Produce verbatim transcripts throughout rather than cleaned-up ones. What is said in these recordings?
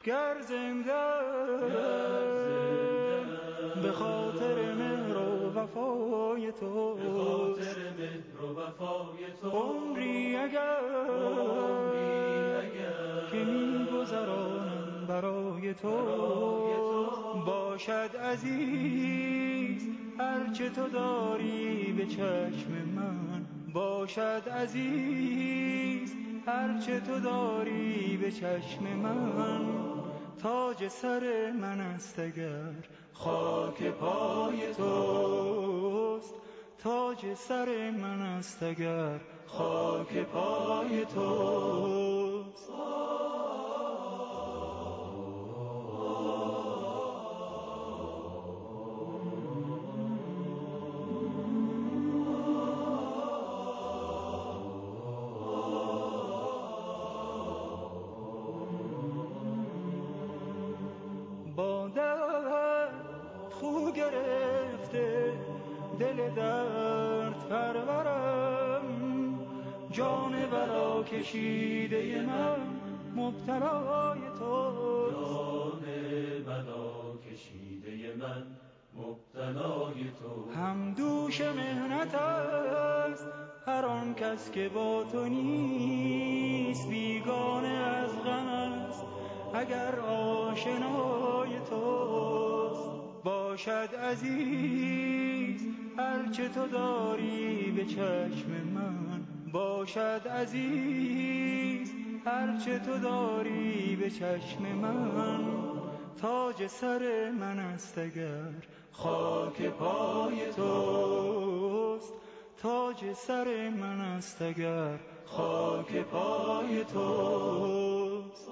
گر زنده به خاطر مهر و وفای تو، به خاطر مهر و وفای تو عمری اگر که می‌گذرانم برای تو، باشد عزیز هرچه تو داری به چشم من، باشد عزیز هرچه تو داری به چشم من. تاج سر من است اگر خاک پای توست، تاج سر من است اگر خاک پای توست. با درد خو گرفته دل درد پرورم، جان بلا کشیده من مبتلای توست، جان بلا کشیده من مبتلای تو. هم دوش مهنت است هر آن کس که با تو نیست، بیگانه از غم است اگر آشنای توست. باشد عزیز هرچه تو داری به چشم من، باشد عزیز هرچه تو داری به چشم من. تاج سر من است اگر خاک پای توست، تاج سر من است اگر خاک پای توست.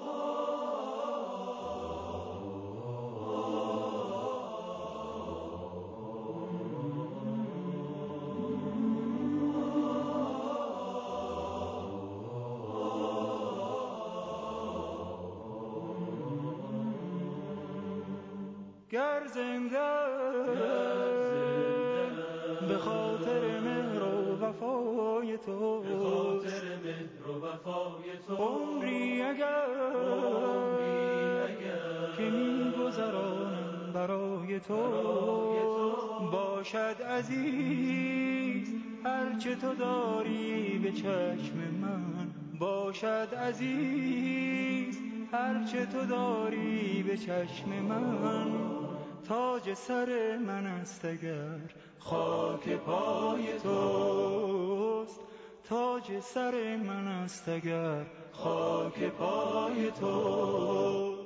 گر زنده به خاطر مهر و وفای تو، به خاطر مهر و وفای تو عمری اگر که می‌گذرانم برای تو، باشد عزیز هرچه تو داری به چشم من، باشد عزیز هرچه تو داری به چشم من. تاج سر من است اگر خاک پای توست، تاج سر من است اگر خاک پای توست.